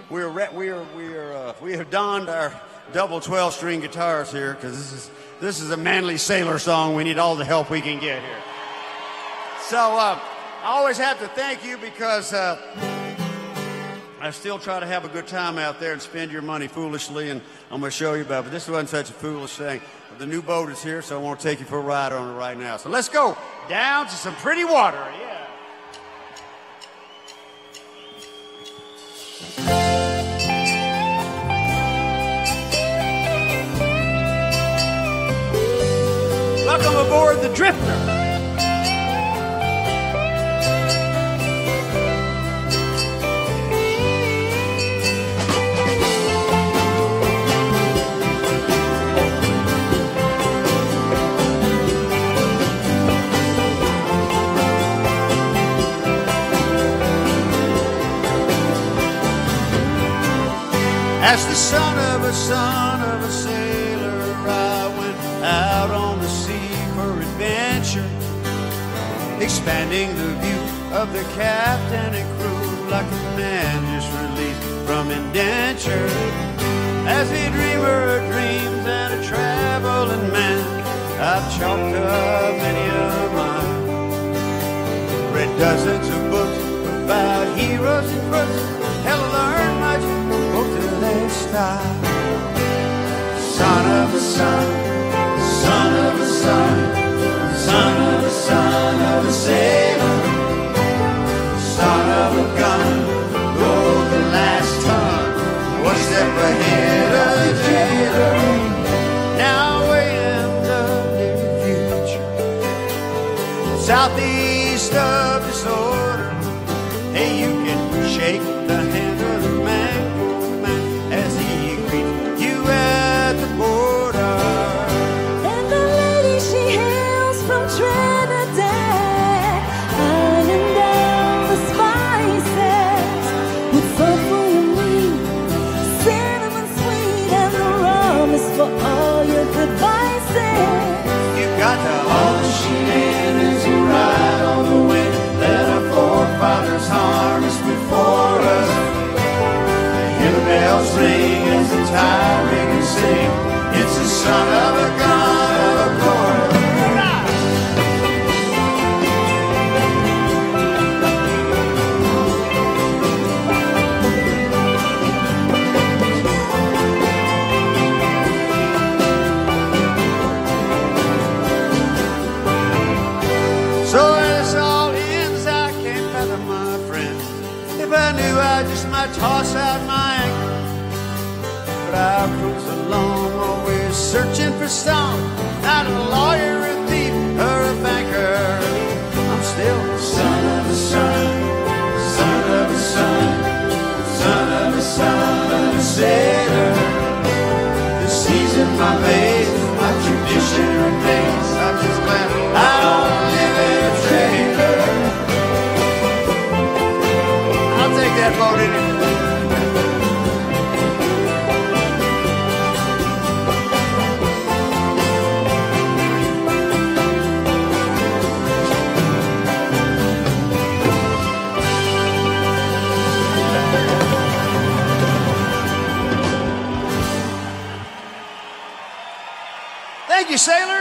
We have donned our double 12-string guitars here because this is a manly sailor song. We need all the help we can get here. So I always have to thank you because I still try to have a good time out there and spend your money foolishly, and I'm going to show you about it. But this wasn't such a foolish thing. The new boat is here, so I want to take you for a ride on it right now. So let's go down to some pretty water. Yeah. Welcome aboard the Drifter. As the son of a sailor, I went out on the sea for adventure, expanding the view of the captain and crew like a man just released from indenture. As a dreamer of dreams and a traveling man, I've chalked up many a mile, read dozens of books about heroes and crooks. Hell, I learned much from both of their style. Son of a son, son of a son, son of a son of a sailor, son of a gun, go the last ton, one step ahead of the jailer. Now way in the near future, southeast of disorder, hey, you can shake the hand of the man as he greets you at the border. And the lady, she hails from Trinidad, ironing down the spices with sulfur and weed, cinnamon sweet, and the rum is for all your good vices. You got to haul the sheet in as you ride on the wind. Let our forefathers harness before us. Hear the bells ring as the tide riggers sing. It's the son of a gun of a quarter. So as all ends, I can't fathom, my friend. If I knew, I just might toss out my anchor. But I'll cruise along, always searching for some, not a lawyer, a thief, or a banker. I'm still the son of a son, son of a son, son of a son of a sailor. The seas in my veins, my tradition remains. I'm just glad I don't live in a trailer. I'll take that boat in it. Thank you, sailor.